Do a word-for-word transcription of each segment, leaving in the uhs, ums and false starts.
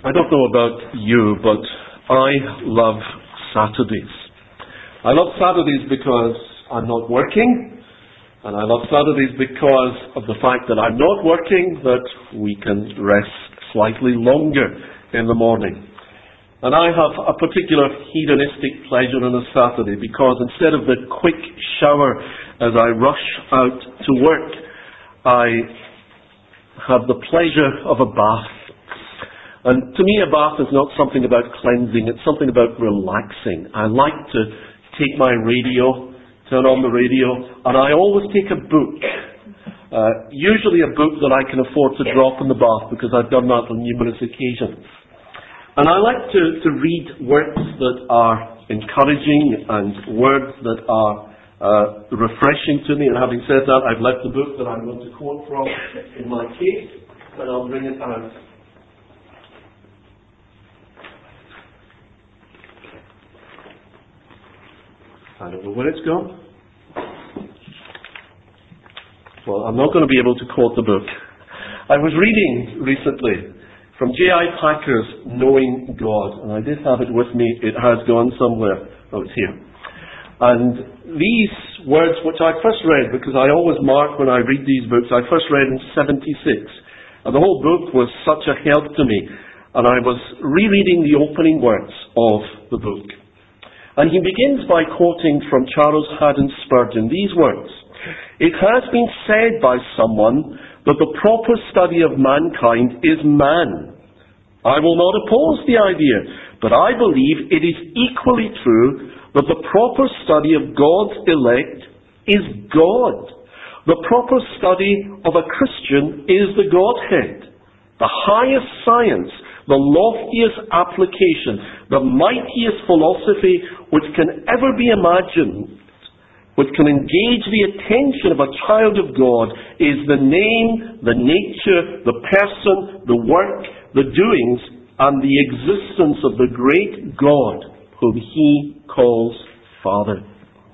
I don't know about you, but I love Saturdays. I love Saturdays because I'm not working, and I love Saturdays because of the fact that I'm not working, that we can rest slightly longer in the morning. And I have a particular hedonistic pleasure on a Saturday because instead of the quick shower as I rush out to work, I have the pleasure of a bath. And to me, a bath is not something about cleansing, it's something about relaxing. I like to take my radio, turn on the radio, and I always take a book. Uh, usually a book that I can afford to drop in the bath because I've done that on numerous occasions. And I like to, to read words that are encouraging and words that are uh, refreshing to me. And having said that, I've left the book that I'm going to quote from in my case, and I'll bring it out. I don't know where it's gone. Well, I'm not going to be able to quote the book. I was reading recently from J I Packer's Knowing God, and I did have it with me. It has gone somewhere. Oh, it's here. And these words, which I first read, because I always mark when I read these books, I first read in seventy-six. And the whole book was such a help to me. And I was rereading the opening words of the book. And he begins by quoting from Charles Haddon Spurgeon these words: "It has been said by someone that the proper study of mankind is man. I will not oppose the idea, but I believe it is equally true that the proper study of God's elect is God. The proper study of a Christian is the Godhead. The highest science, the loftiest application, the mightiest philosophy which can ever be imagined, which can engage the attention of a child of God, is the name, the nature, the person, the work, the doings, and the existence of the great God whom he calls Father."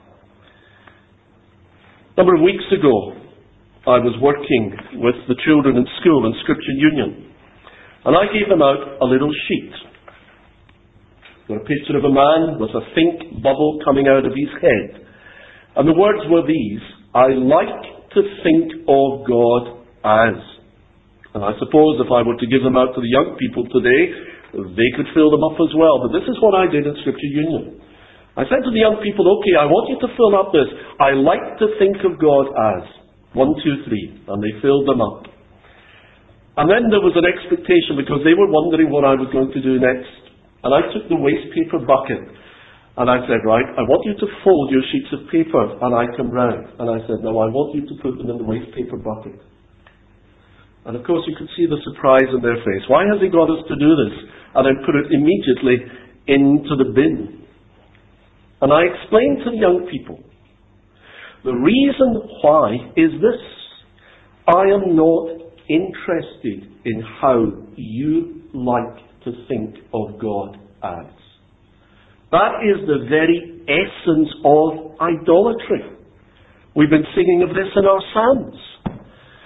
A number of weeks ago, I was working with the children in school in Scripture Union. And I gave them out a little sheet with a picture of a man with a think bubble coming out of his head. And the words were these: "I like to think of God as." And I suppose if I were to give them out to the young people today, they could fill them up as well. But this is what I did in Scripture Union. I said to the young people, okay, I want you to fill up this. "I like to think of God as." One, two, three. And they filled them up. And then there was an expectation because they were wondering what I was going to do next. And I took the waste paper bucket and I said, right, I want you to fold your sheets of paper. And I come round and I said, no, I want you to put them in the waste paper bucket. And of course you could see the surprise in their face. Why has he got us to do this? And then put it immediately into the bin. And I explained to the young people, the reason why is this: I am not interested in how you like to think of God as. That is the very essence of idolatry. We've been singing of this in our psalms.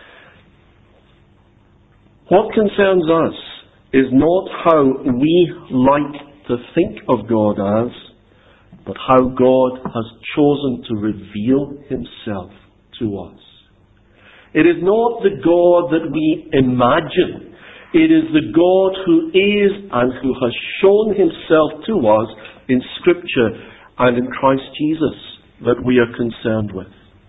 What concerns us is not how we like to think of God as, but how God has chosen to reveal himself to us. It is not the God that we imagine. It is the God who is and who has shown himself to us in Scripture and in Christ Jesus that we are concerned with.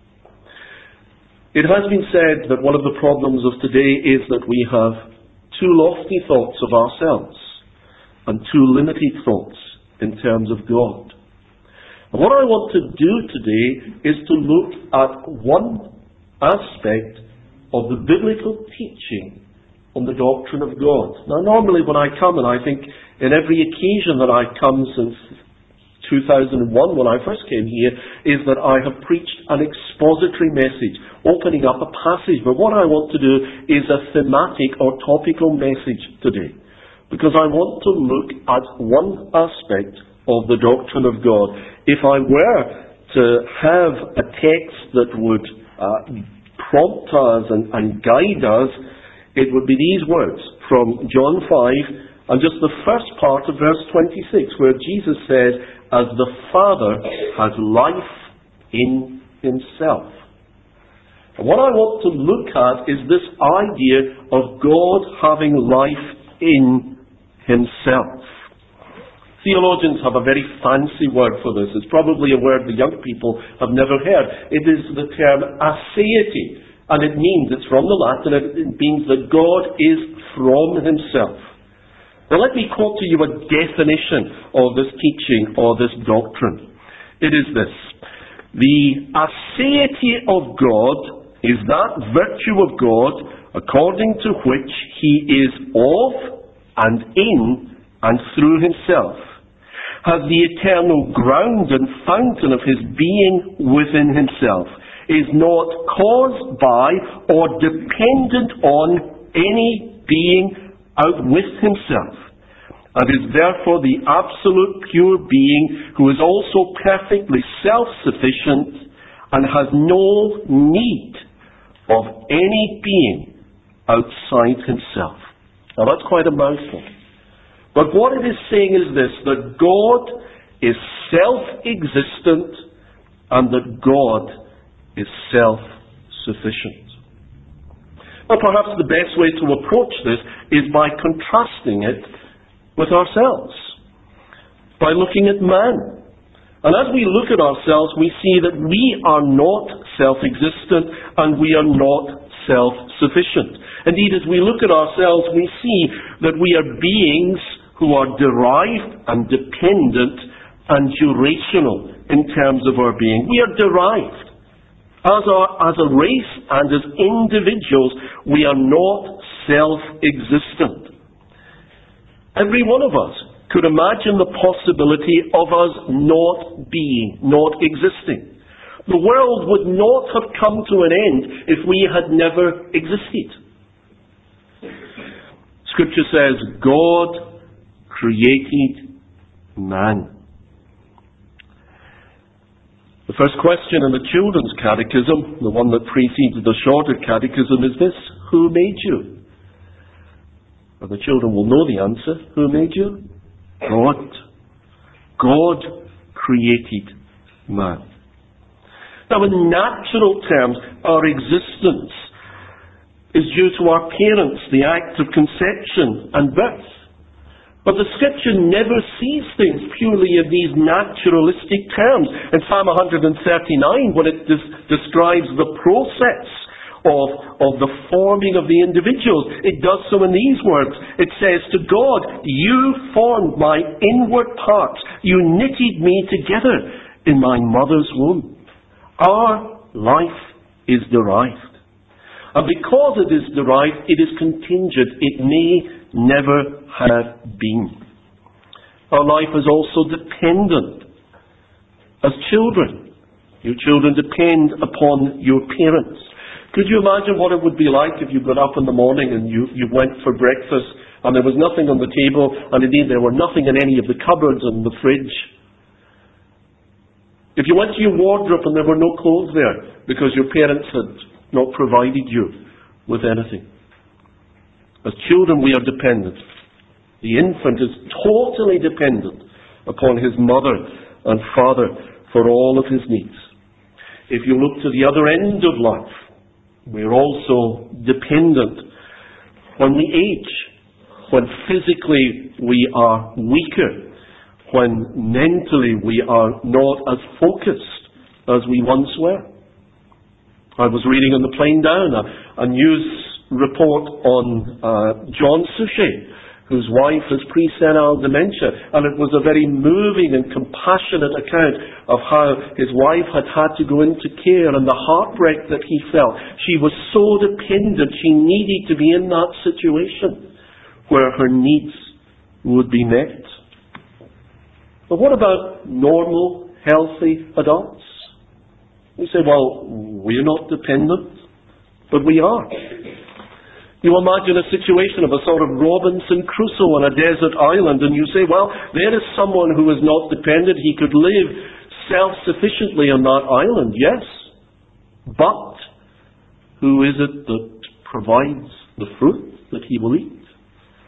It has been said that one of the problems of today is that we have too lofty thoughts of ourselves and too limited thoughts in terms of God. And what I want to do today is to look at one aspect of the biblical teaching on the doctrine of God. Now, normally when I come, and I think in every occasion that I've come since two thousand one when I first came here, is that I have preached an expository message, opening up a passage. But what I want to do is a thematic or topical message today, because I want to look at one aspect of the doctrine of God. If I were to have a text that would uh, prompt us and, and guide us, it would be these words from John five and just the first part of verse twenty-six, where Jesus says, as the Father has life in himself. And what I want to look at is this idea of God having life in himself. Theologians have a very fancy word for this. It's probably a word the young people have never heard. It is the term aseity. And it means, it's from the Latin, it means that God is from himself. Now let me quote to you a definition of this teaching or this doctrine. It is this. The aseity of God is that virtue of God according to which he is of and in and through himself, has the eternal ground and fountain of his being within himself, is not caused by or dependent on any being out with himself, and is therefore the absolute pure being who is also perfectly self-sufficient and has no need of any being outside himself. Now that's quite a mouthful. But what it is saying is this, that God is self-existent and that God is self-sufficient. Now perhaps the best way to approach this is by contrasting it with ourselves, by looking at man. And as we look at ourselves, we see that we are not self-existent and we are not self-sufficient. Indeed, as we look at ourselves, we see that we are beings who are derived and dependent and durational in terms of our being. We are derived. As, our, as a race and as individuals, we are not self-existent. Every one of us could imagine the possibility of us not being, not existing. The world would not have come to an end if we had never existed. Scripture says, God created man. The first question in the children's catechism, the one that precedes the shorter catechism, is this: who made you? Well, the children will know the answer. Who made you? God. God created man. Now, in natural terms, our existence is due to our parents, the act of conception and birth. But the Scripture never sees things purely in these naturalistic terms. In Psalm one thirty-nine, when it des- describes the process of, of the forming of the individuals, it does so in these words. It says to God, you formed my inward parts. You knitted me together in my mother's womb. Our life is derived. And because it is derived, it is contingent. It may never have been. Our life is also dependent. As children, your children depend upon your parents. Could you imagine what it would be like if you got up in the morning and you, you went for breakfast and there was nothing on the table, and indeed there were nothing in any of the cupboards and the fridge? If you went to your wardrobe and there were no clothes there because your parents had not provided you with anything. As children, we are dependent. The infant is totally dependent upon his mother and father for all of his needs. If you look to the other end of life, we're also dependent. When we age, when physically we are weaker, when mentally we are not as focused as we once were. I was reading on the plane down a, a news report on uh, John Suchet, whose wife has pre-senile dementia, and it was a very moving and compassionate account of how his wife had had to go into care and the heartbreak that he felt. She was so dependent, she needed to be in that situation where her needs would be met. But what about normal, healthy adults? You say, well, we're not dependent, but we are. You imagine a situation of a sort of Robinson Crusoe on a desert island, and you say, well, there is someone who is not dependent. He could live self-sufficiently on that island, yes. But who is it that provides the fruit that he will eat?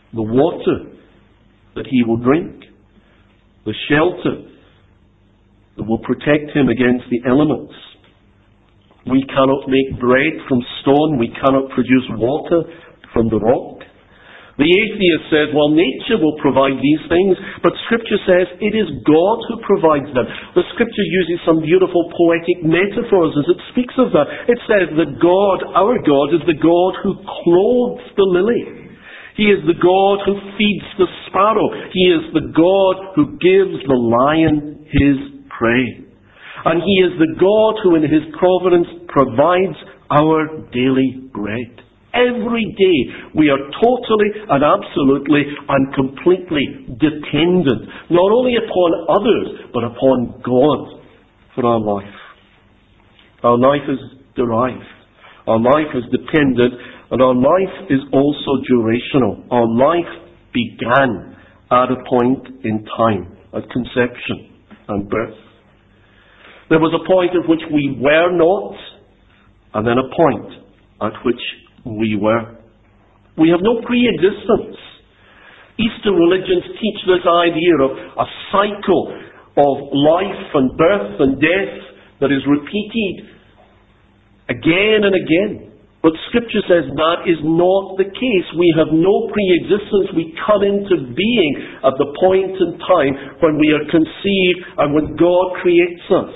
the water that he will drink, the shelter that will protect him against the elements. We cannot make bread from stone. We cannot produce water from the rock. The atheist says, well, nature will provide these things, but Scripture says it is God who provides them. The Scripture uses some beautiful poetic metaphors as it speaks of that. It says that God, our God, is the God who clothes the lily. He is the God who feeds the sparrow. He is the God who gives the lion his prey. And He is the God who in His providence provides our daily bread. Every day we are totally and absolutely and completely dependent, not only upon others, but upon God for our life. Our life is derived. Our life is dependent, and our life is also durational. Our life began at a point in time, at conception and birth. There was a point at which we were not, and then a point at which we were. We have no pre-existence. Eastern religions teach this idea of a cycle of life and birth and death that is repeated again and again. But Scripture says that is not the case. We have no pre-existence. We come into being at the point in time when we are conceived and when God creates us.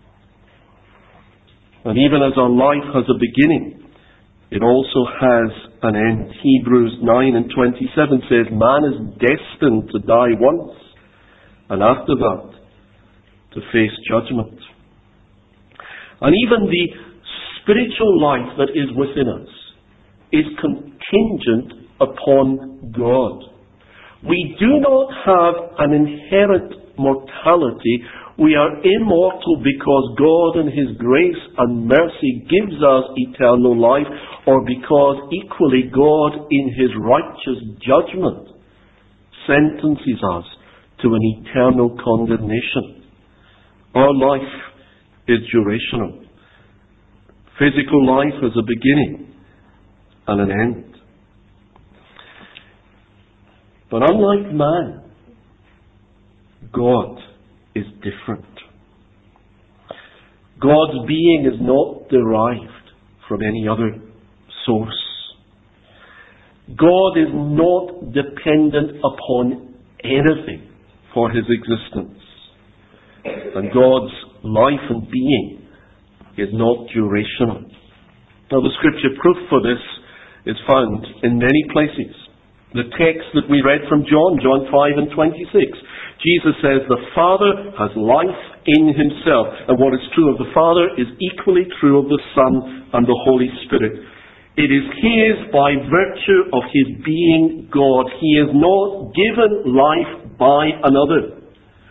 And even as our life has a beginning, it also has an end. Hebrews nine and twenty-seven says, man is destined to die once, and after that, to face judgment. And even the spiritual life that is within us is contingent upon God. We do not have an inherent mortality. We are immortal because God in His grace and mercy gives us eternal life, or because equally God in His righteous judgment sentences us to an eternal condemnation. Our life is durational. Physical life has a beginning and an end. But unlike man, God is different. God's being is not derived from any other source. God is not dependent upon anything for His existence. And God's life and being is not durational. Now, the Scripture proof for this is found in many places. The text that we read from John, John five and twenty-six, Jesus says, the Father has life in Himself, and what is true of the Father is equally true of the Son and the Holy Spirit. It is His by virtue of His being God. He is not given life by another,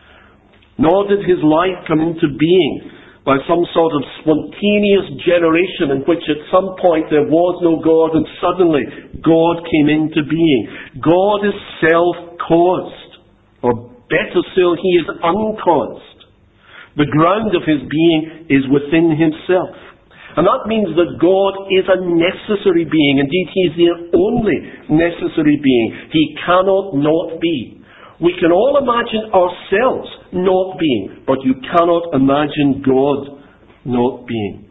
nor did His life come into being by some sort of spontaneous generation in which at some point there was no God and suddenly God came into being. God is self-caused, or better still, He is uncaused. The ground of His being is within Himself. And that means that God is a necessary being. Indeed, He is the only necessary being. He cannot not be. We can all imagine ourselves not being, but you cannot imagine God not being.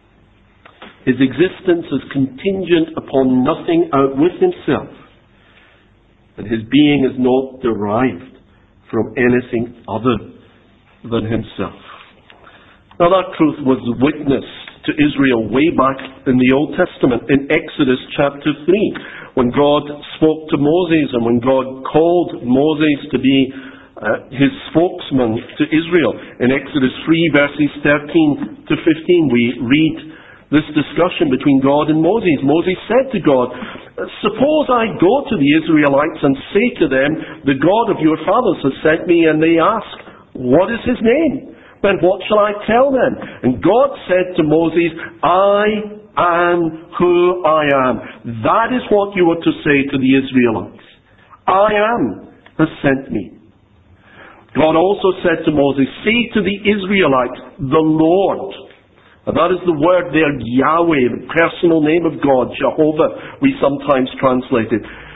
His existence is contingent upon nothing out with Himself, and His being is not derived from anything other than Himself. Now, that truth was witnessed to Israel way back in the Old Testament, in Exodus chapter three, when God spoke to Moses and when God called Moses to be uh, His spokesman to Israel. In Exodus three, verses thirteen to fifteen, we read this discussion between God and Moses. Moses said to God, suppose I go to the Israelites and say to them, the God of your fathers has sent me, and they ask, what is His name? Then what shall I tell them? And God said to Moses, I am who I am. That is what you are to say to the Israelites. I am has sent me. God also said to Moses, say to the Israelites, the Lord. And that is the word there, Yahweh, the personal name of God, Jehovah, we sometimes translate it.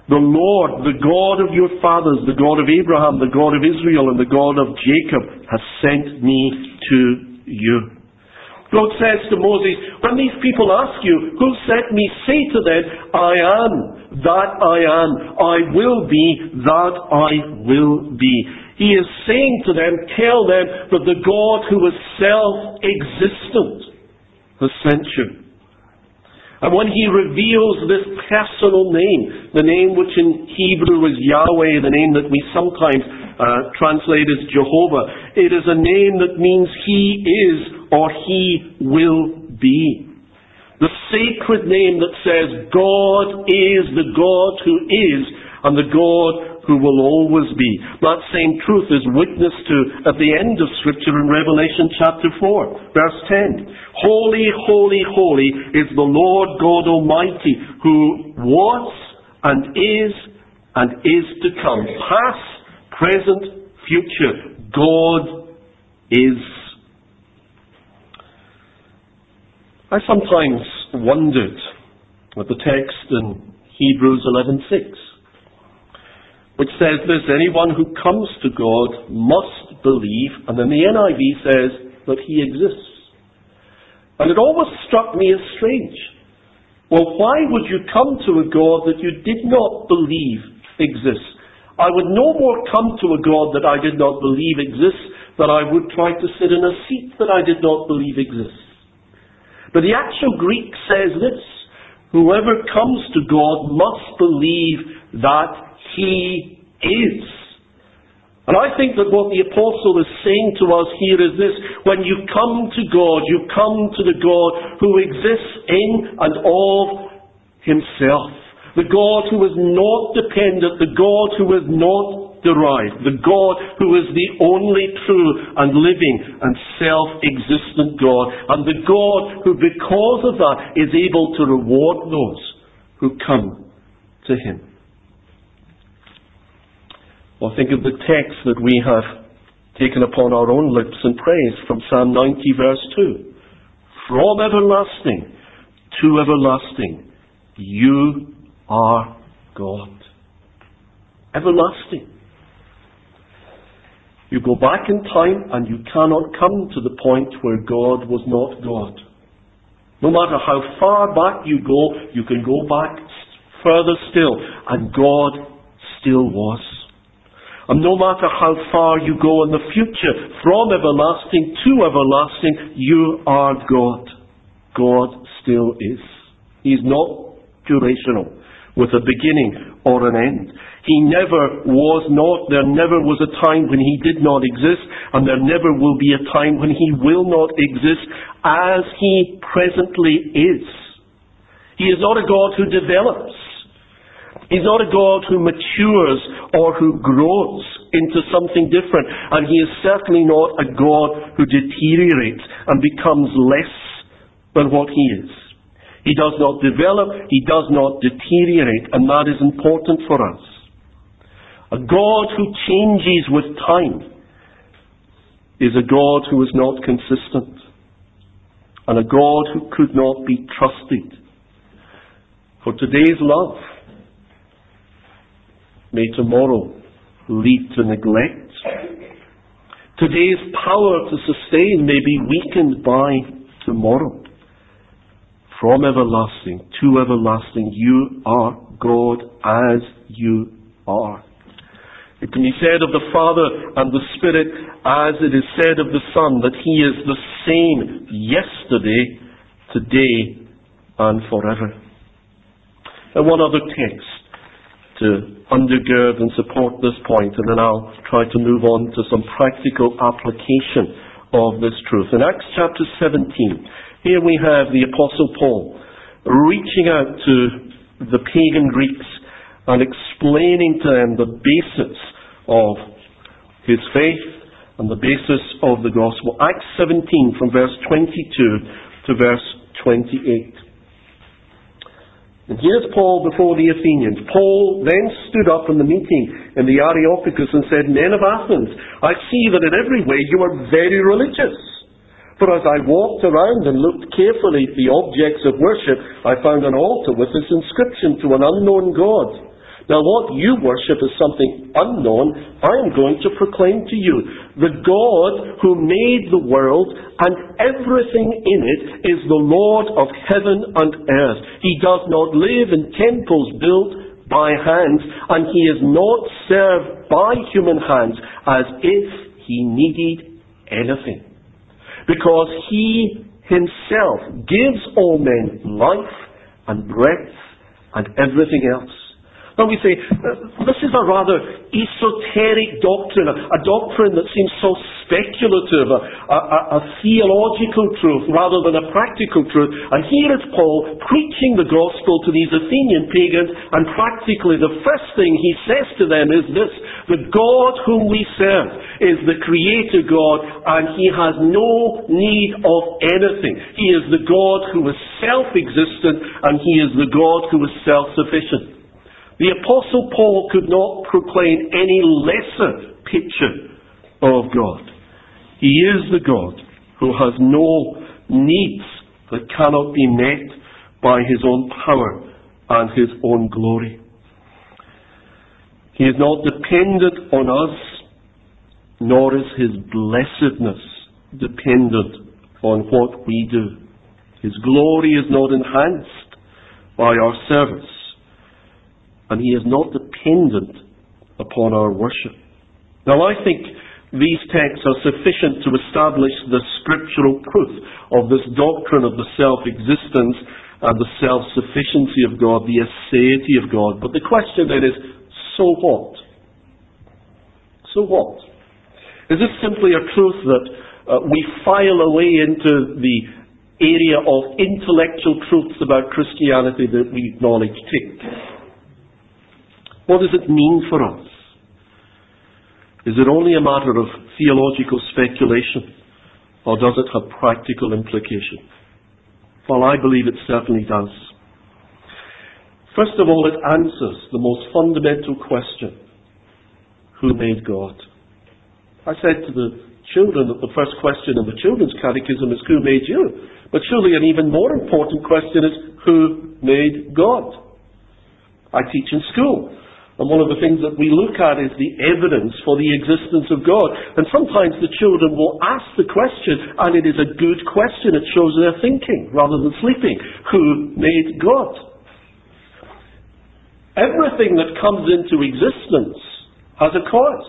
The Lord, the God of your fathers, the God of Abraham, the God of Israel, and the God of Jacob, has sent me to you. God says to Moses, when these people ask you, who sent me, say to them, I am that I am. I will be that I will be. He is saying to them, tell them that the God who is self-existent has sent you. And when he reveals this personal name, the name which in Hebrew is Yahweh, the name that we sometimes uh, translate as Jehovah, it is a name that means he is or he will be. The sacred name that says God is the God who is and the God who will always be. That same truth is witnessed to at the end of Scripture in Revelation chapter four, verse ten. Holy, holy, holy is the Lord God Almighty, who was and is and is to come. Past, present, future. God is. I sometimes wondered at the text in Hebrews eleven six. Which says this, anyone who comes to God must believe, and then the N I V says that he exists. And it always struck me as strange. Well, why would you come to a God that you did not believe exists? I would no more come to a God that I did not believe exists than I would try to sit in a seat that I did not believe exists. But the actual Greek says this, whoever comes to God must believe that He is. And I think that what the apostle is saying to us here is this: when you come to God, you come to the God who exists in and of himself. The God who is not dependent, the God who is not derived, the God who is the only true and living and self-existent God, and the God who, because of that, is able to reward those who come to him. Well, think of the text that we have taken upon our own lips in praise from Psalm ninety verse two. From everlasting to everlasting, you are God. Everlasting. You go back in time and you cannot come to the point where God was not God. No matter how far back you go, you can go back further still, and God still was. And no matter how far you go in the future, from everlasting to everlasting, you are God. God still is. He is not durational, with a beginning or an end. He never was not, there never was a time when he did not exist, and there never will be a time when he will not exist as he presently is. He is not a God who develops. He's not a God who matures or who grows into something different. And he is certainly not a God who deteriorates and becomes less than what he is. He does not develop, he does not deteriorate, and that is important for us. A God who changes with time is a God who is not consistent, and a God who could not be trusted. For today's love may tomorrow lead to neglect. Today's power to sustain may be weakened by tomorrow. From everlasting to everlasting, you are God as you are. It can be said of the Father and the Spirit as it is said of the Son, that He is the same yesterday, today, and forever. And one other text to undergird and support this point, and then I'll try to move on to some practical application of this truth. In Acts chapter seventeen, here we have the Apostle Paul reaching out to the pagan Greeks and explaining to them the basis of his faith and the basis of the gospel. Acts seventeen from verse twenty-two to verse twenty-eight. And here's Paul before the Athenians. Paul then stood up in the meeting in the Areopagus and said, Men of Athens, I see that in every way you are very religious. For as I walked around and looked carefully at the objects of worship, I found an altar with this inscription, To an unknown God. Now what you worship as something unknown, I am going to proclaim to you. The God who made the world and everything in it is the Lord of heaven and earth. He does not live in temples built by hands, and he is not served by human hands as if he needed anything. Because he himself gives all men life and breath and everything else. Now we say, uh, this is a rather esoteric doctrine, a, a doctrine that seems so speculative, a, a, a theological truth rather than a practical truth. And here is Paul preaching the gospel to these Athenian pagans, and practically the first thing he says to them is this: the God whom we serve is the Creator God, and he has no need of anything. He is the God who is self-existent, and he is the God who is self-sufficient. The Apostle Paul could not proclaim any lesser picture of God. He is the God who has no needs that cannot be met by his own power and his own glory. He is not dependent on us, nor is his blessedness dependent on what we do. His glory is not enhanced by our service, and he is not dependent upon our worship. Now I think these texts are sufficient to establish the scriptural proof of this doctrine of the self-existence and the self-sufficiency of God, the aseity of God. But the question then is, so what? So what? Is this simply a truth that uh, we file away into the area of intellectual truths about Christianity that we acknowledge? Tick. What does it mean for us? Is it only a matter of theological speculation, or does it have practical implications? Well, I believe it certainly does. First of all, it answers the most fundamental question: who made God? I said to the children that the first question in the children's catechism is, who made you? But surely an even more important question is, who made God? I teach in school. And one of the things that we look at is the evidence for the existence of God. And sometimes the children will ask the question, and it is a good question. It shows they're thinking rather than sleeping. Who made God? Everything that comes into existence has a cause.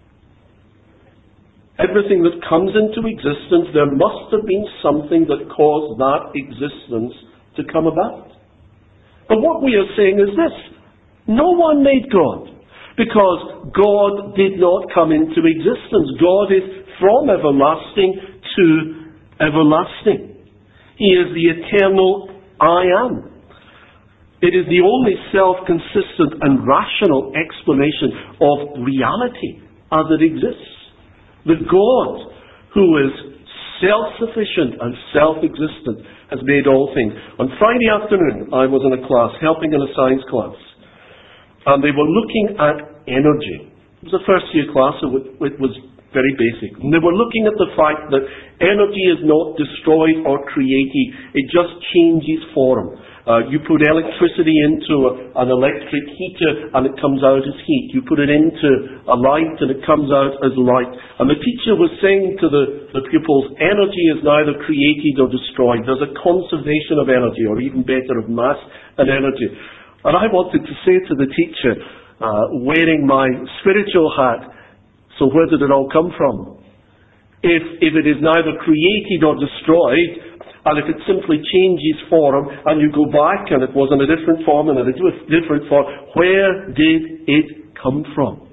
Everything that comes into existence, there must have been something that caused that existence to come about. But what we are saying is this: no one made God, because God did not come into existence. God is from everlasting to everlasting. He is the eternal I am. It is the only self-consistent and rational explanation of reality as it exists. The God who is self-sufficient and self-existent has made all things. On Friday afternoon, I was in a class, helping in a science class. And they were looking at energy. It was a first year class, so it was very basic. And they were looking at the fact that energy is not destroyed or created, it just changes form. Uh, you put electricity into a, an electric heater and it comes out as heat. You put it into a light and it comes out as light. And the teacher was saying to the, the pupils, energy is neither created or destroyed. There's a conservation of energy, or even better, of mass and energy. And I wanted to say to the teacher, uh, wearing my spiritual hat, so where did it all come from? If, if it is neither created or destroyed, and if it simply changes form, and you go back and it was in a different form and in a different form, where did it come from?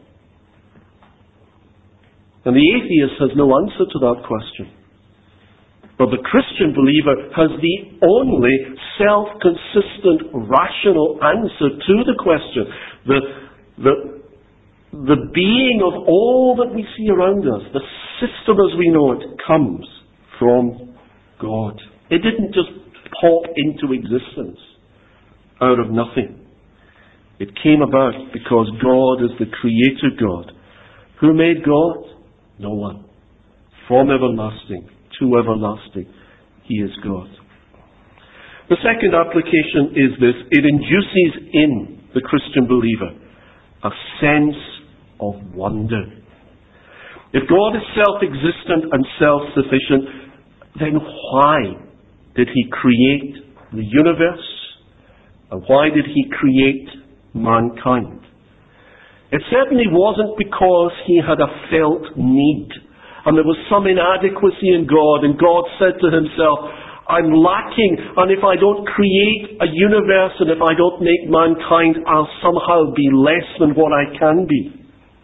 And the atheist has no answer to that question. But the Christian believer has the only self-consistent, rational answer to the question. The, the, the being of all that we see around us, the system as we know it, comes from God. It didn't just pop into existence out of nothing. It came about because God is the Creator God. Who made God? No one. From everlasting to everlasting, He is God. The second application is this: it induces in the Christian believer a sense of wonder. If God is self-existent and self-sufficient, then why did He create the universe? And why did He create mankind? It certainly wasn't because He had a felt need and there was some inadequacy in God, and God said to Himself, I'm lacking, and if I don't create a universe and if I don't make mankind, I'll somehow be less than what I can be.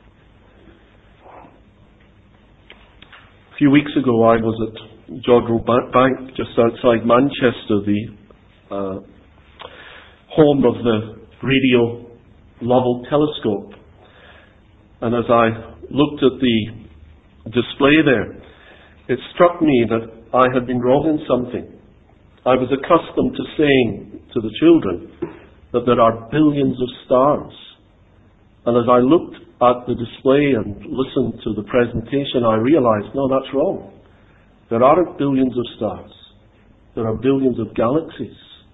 A few weeks ago I was at Jodrell Bank just outside Manchester, the uh, home of the Radio Lovell Telescope. And as I looked at the display there, it struck me that I had been wrong in something. I was accustomed to saying to the children that there are billions of stars. And as I looked at the display and listened to the presentation, I realized, no, that's wrong. There aren't billions of stars. There are billions of galaxies.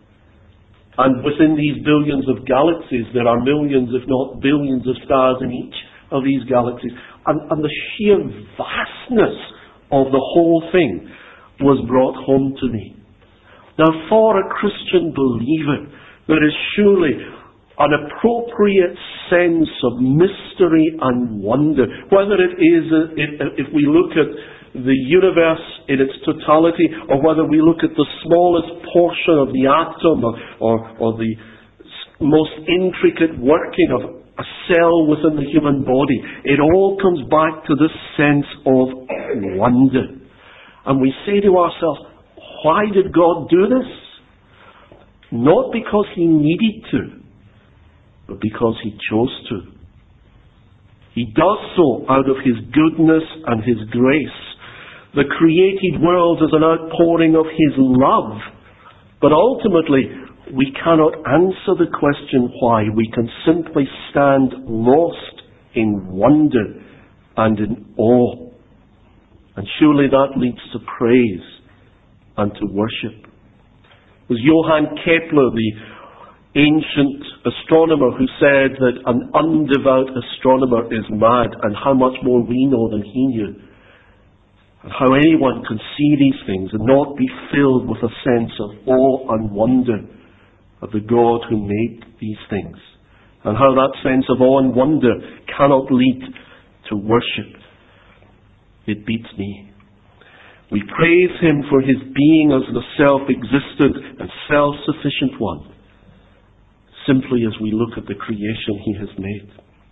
And within these billions of galaxies, there are millions, if not billions, of stars in each of these galaxies. And, and the sheer vastness of the whole thing was brought home to me. Now, for a Christian believer, there is surely an appropriate sense of mystery and wonder. Whether it is, if, if we look at the universe in its totality, or whether we look at the smallest portion of the atom, or, or, or the most intricate working of a cell within the human body, it all comes back to this sense of wonder. And we say to ourselves, why did God do this? Not because He needed to, but because He chose to. He does so out of His goodness and His grace. The created world is an outpouring of His love. But ultimately, we cannot answer the question why. We can simply stand lost in wonder and in awe. And surely that leads to praise and to worship. It was Johann Kepler, the ancient astronomer, who said that an undevout astronomer is mad, and how much more we know than he knew. And how anyone can see these things and not be filled with a sense of awe and wonder of the God who made these things. And how that sense of awe and wonder cannot lead to worship. It beats me. We praise Him for His being as the self-existent and self-sufficient one, simply as we look at the creation He has made.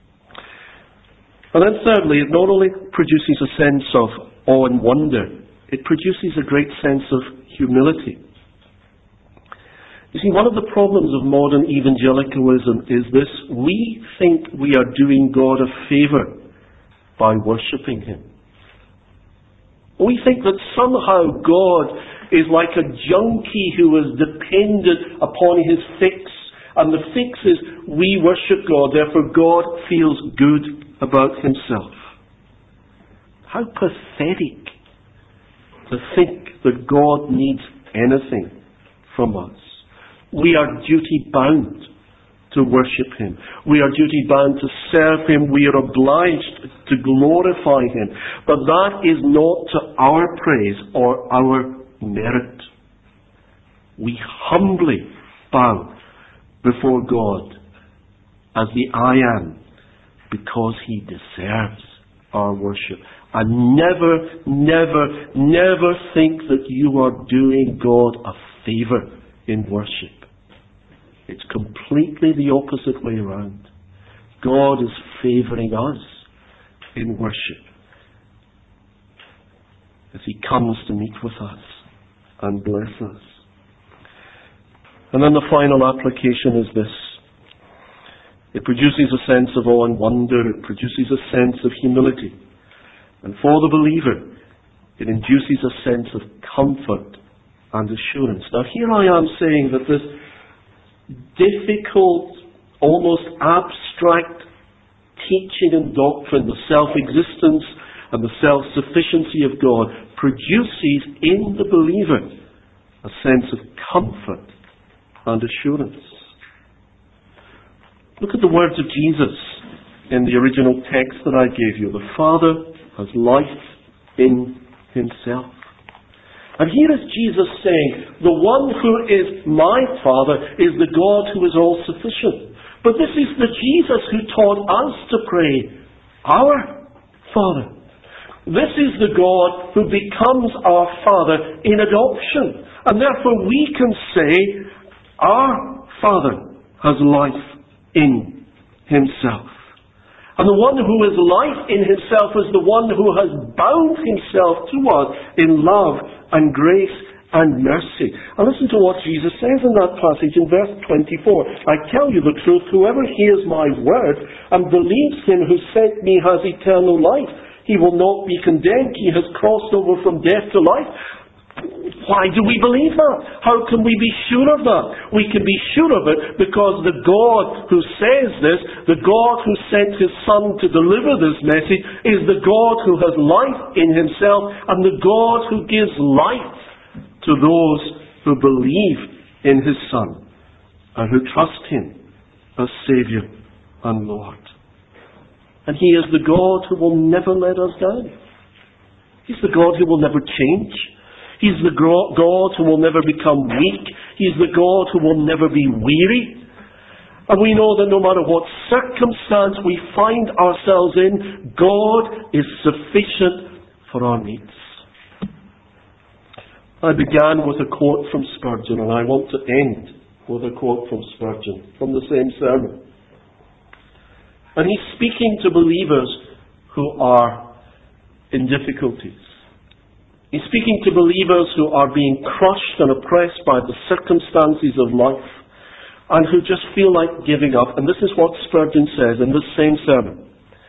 And then thirdly, it not only produces a sense of awe and wonder, it produces a great sense of humility. You see, one of the problems of modern evangelicalism is this: we think we are doing God a favour by worshipping Him. We think that somehow God is like a junkie who is dependent upon His fix, and the fix is we worship God, therefore God feels good about Himself. How pathetic to think that God needs anything from us. We are duty bound to worship Him. We are duty bound to serve Him. We are obliged to glorify Him. But that is not to our praise or our merit. We humbly bow before God as the I Am, because He deserves our worship. And never, never, never think that you are doing God a favour in worship. It's completely the opposite way around. God is favouring us in worship as He comes to meet with us and bless us. And then the final application is this. It produces a sense of awe and wonder. It produces a sense of humility. And for the believer, it induces a sense of comfort and assurance. Now here I am saying that this difficult, almost abstract teaching and doctrine, the self-existence and the self-sufficiency of God, produces in the believer a sense of comfort and assurance. Look at the words of Jesus in the original text that I gave you. The Father has life in himself. And here is Jesus saying, the one who is my Father is the God who is all-sufficient. But this is the Jesus who taught us to pray, our Father. This is the God who becomes our Father in adoption. And therefore we can say, our Father has life in himself. And the one who is life in himself is the one who has bound himself to us in love and grace and mercy. And listen to what Jesus says in that passage in verse twenty-four. I tell you the truth, whoever hears my word and believes him who sent me has eternal life. He will not be condemned. He has crossed over from death to life. Why do we believe that? How can we be sure of that? We can be sure of it because the God who says this, the God who sent his Son to deliver this message, is the God who has life in himself and the God who gives life to those who believe in his Son and who trust him as Saviour and Lord. And he is the God who will never let us down. He's the God who will never change. He's the God who will never become weak. He's the God who will never be weary. And we know that no matter what circumstance we find ourselves in, God is sufficient for our needs. I began with a quote from Spurgeon, and I want to end with a quote from Spurgeon from the same sermon. And he's speaking to believers who are in difficulties. He's speaking to believers who are being crushed and oppressed by the circumstances of life and who just feel like giving up. And this is what Spurgeon says in this same sermon.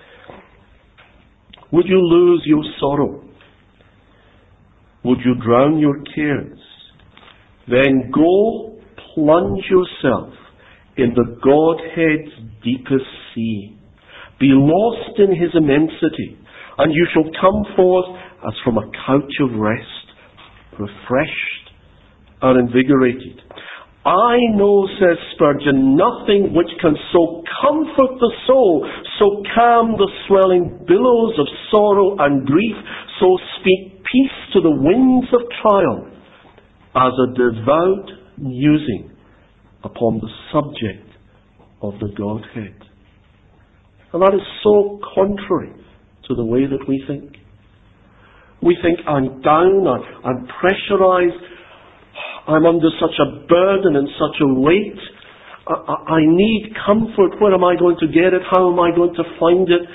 Would you lose your sorrow? Would you drown your cares? Then go plunge yourself in the Godhead's deepest sea. Be lost in his immensity, and you shall come forth as from a couch of rest, refreshed and invigorated. I know, says Spurgeon, nothing which can so comfort the soul, so calm the swelling billows of sorrow and grief, so speak peace to the winds of trial, as a devout musing upon the subject of the Godhead. And that is so contrary to the way that we think. We think, I'm down, I'm pressurized, I'm under such a burden and such a weight. I, I need comfort. Where am I going to get it? How am I going to find it?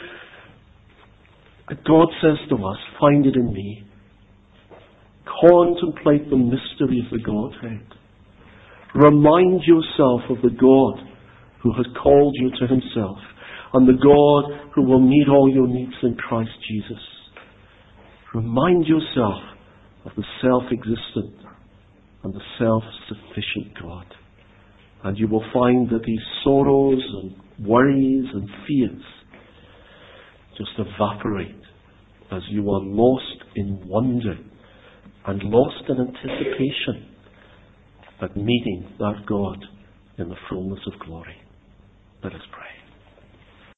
God says to us, find it in me. Contemplate the mystery of the Godhead. Remind yourself of the God who has called you to himself and the God who will meet all your needs in Christ Jesus. Remind yourself of the self-existent and the self-sufficient God. And you will find that these sorrows and worries and fears just evaporate as you are lost in wonder and lost in anticipation at meeting that God in the fullness of glory. Let us pray.